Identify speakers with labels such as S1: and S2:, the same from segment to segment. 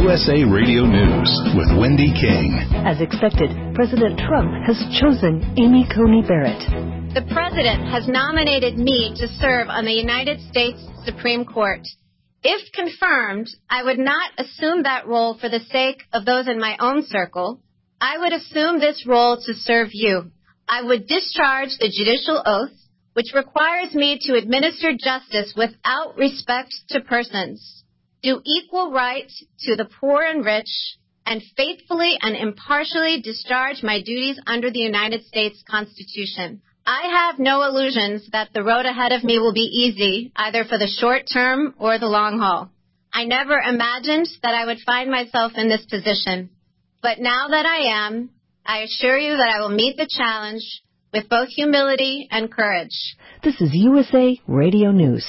S1: USA Radio News with Wendy King.
S2: As expected, President Trump has chosen Amy Coney Barrett.
S3: The President has nominated me to serve on the United States Supreme Court. If confirmed, I would not assume that role for the sake of those in my own circle. I would assume this role to serve you. I would discharge the judicial oath, which requires me to administer justice without respect to persons, do equal right to the poor and rich, and faithfully and impartially discharge my duties under the United States Constitution. I have no illusions that the road ahead of me will be easy, either for the short term or the long haul. I never imagined that I would find myself in this position. But now that I am, I assure you that I will meet the challenge with both humility and courage.
S2: This is USA Radio News.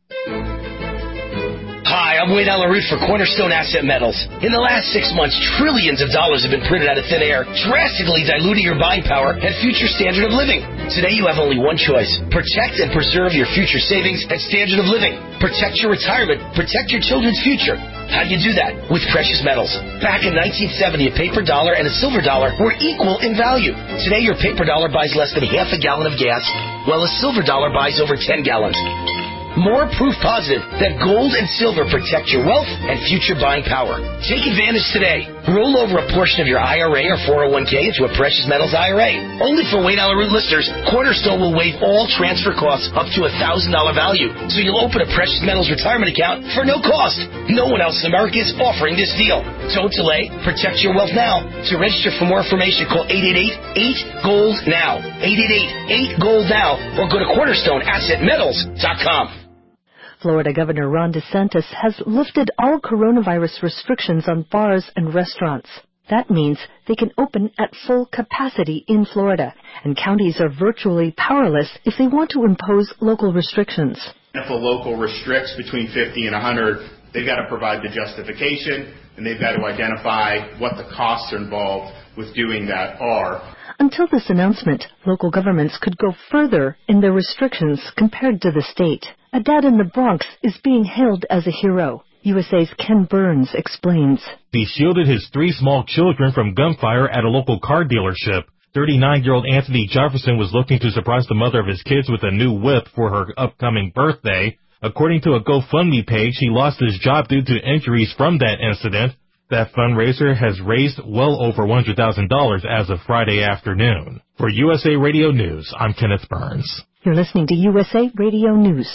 S4: Hi, I'm Wayne Alaroot for Cornerstone Asset Metals. In the last 6 months, trillions of dollars have been printed out of thin air, drastically diluting your buying power and future standard of living. Today, you have only one choice. Protect and preserve your future savings and standard of living. Protect your retirement. Protect your children's future. How do you do that? With precious metals. Back in 1970, a paper dollar and a silver dollar were equal in value. Today, your paper dollar buys less than half a gallon of gas, while a silver dollar buys over 10 gallons. More proof positive that gold and silver protect your wealth and future buying power. Take advantage today. Roll over a portion of your IRA or 401k into a precious metals IRA. Only for Wayne Alaroot listeners, Cornerstone will waive all transfer costs up to $1,000 value. So you'll open a precious metals retirement account for no cost. No one else in America is offering this deal. Don't delay. Protect your wealth now. To register for more information, call 888-8-GOLD-NOW. 888-8-GOLD-NOW or go to cornerstoneassetmetals.com.
S2: Florida Governor Ron DeSantis has lifted all coronavirus restrictions on bars and restaurants. That means they can open at full capacity in Florida, and counties are virtually powerless if they want to impose local restrictions.
S5: If a local restricts between 50 and 100, they've got to provide the justification, and they've got to identify what the costs are involved with doing that are.
S2: Until this announcement, local governments could go further in their restrictions compared to the state. A dad in the Bronx is being hailed as a hero. USA's Ken Burns explains.
S6: He shielded his 3 small children from gunfire at a local car dealership. 39-year-old Anthony Jefferson was looking to surprise the mother of his kids with a new whip for her upcoming birthday. According to a GoFundMe page, he lost his job due to injuries from that incident. That fundraiser has raised well over $100,000 as of Friday afternoon. For USA Radio News, I'm Kenneth Burns.
S2: You're listening to USA Radio News.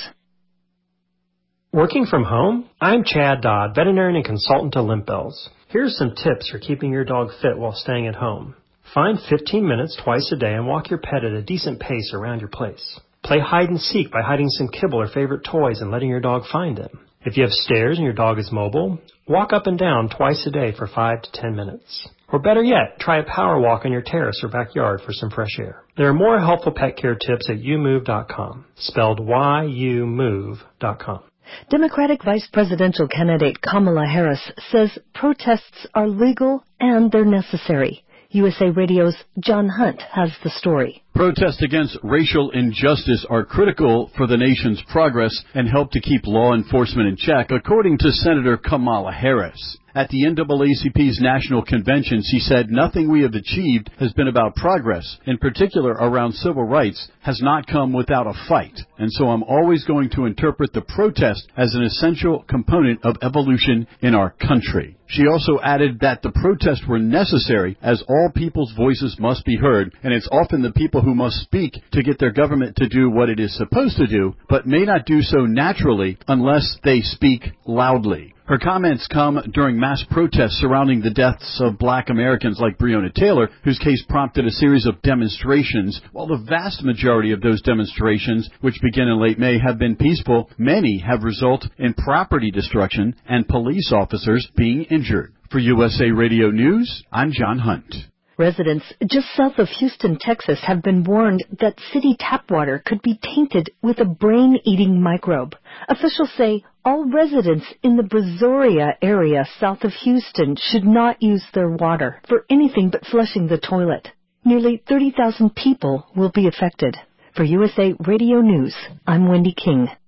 S7: Working from home? I'm Chad Dodd, veterinarian and consultant to Limp Bells. Here's some tips for keeping your dog fit while staying at home. Find 15 minutes twice a day and walk your pet at a decent pace around your place. Play hide and seek by hiding some kibble or favorite toys and letting your dog find them. If you have stairs and your dog is mobile, walk up and down twice a day for 5 to 10 minutes. Or better yet, try a power walk on your terrace or backyard for some fresh air. There are more helpful pet care tips at youmove.com, spelled YOUMOVE.com.
S2: Democratic Vice Presidential candidate Kamala Harris says protests are legal and they're necessary. USA Radio's John Hunt has the story.
S8: Protests against racial injustice are critical for the nation's progress and help to keep law enforcement in check, according to Senator Kamala Harris. At the NAACP's national convention, she said nothing we have achieved has been about progress, in particular around civil rights, has not come without a fight. And so I'm always going to interpret the protest as an essential component of evolution in our country. She also added that the protests were necessary as all people's voices must be heard, and it's often the people who must speak to get their government to do what it is supposed to do, but may not do so naturally unless they speak loudly. Her comments come during mass protests surrounding the deaths of black Americans like Breonna Taylor, whose case prompted a series of demonstrations. While the vast majority of those demonstrations, which began in late May, have been peaceful, many have resulted in property destruction and police officers being injured. For USA Radio News, I'm John Hunt.
S2: Residents just south of Houston, Texas, have been warned that city tap water could be tainted with a brain-eating microbe. Officials say all residents in the Brazoria area south of Houston should not use their water for anything but flushing the toilet. Nearly 30,000 people will be affected. For USA Radio News, I'm Wendy King.